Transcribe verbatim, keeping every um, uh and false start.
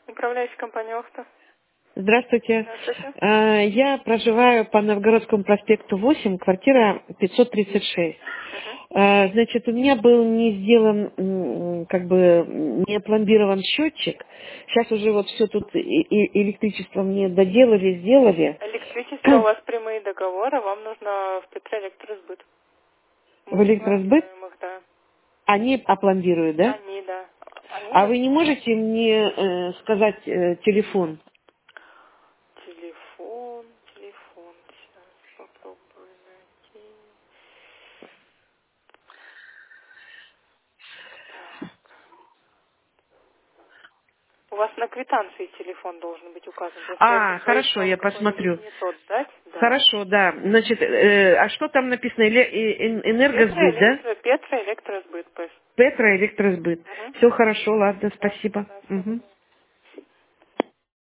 Управляющая компания Охта. Здравствуйте. Здравствуйте. Э, Я проживаю по Новгородскому проспекту восемь, квартира пятьсот тридцать шесть. Мгм. Э, Значит, у меня был не сделан, м, как бы, не опломбирован счетчик. Сейчас уже вот все тут и- и электричество мне доделали, сделали. Электричество, у вас прямые договоры, вам нужно в Петроэлектросбыт. Мы В электросбыт опломбируем их, да. они опломбируют, да? Они, да. Они А вас... вы не можете мне э, сказать э, телефон? Телефон, телефон. Сейчас попробую найти. Так. У вас на квитанции телефон должен быть указан. Просто я А, сейчас боюсь хорошо, вам я какой-нибудь посмотрю. не тот дать. Да. Хорошо, да. Значит, э, а что там написано? Эле- э- эн- Энергосбыт, да? Петроэлектро, Петроэлектросбыт. Петро, электросбыт. Угу. Все хорошо, ладно, Да, спасибо. да, всего Мгм. доброго.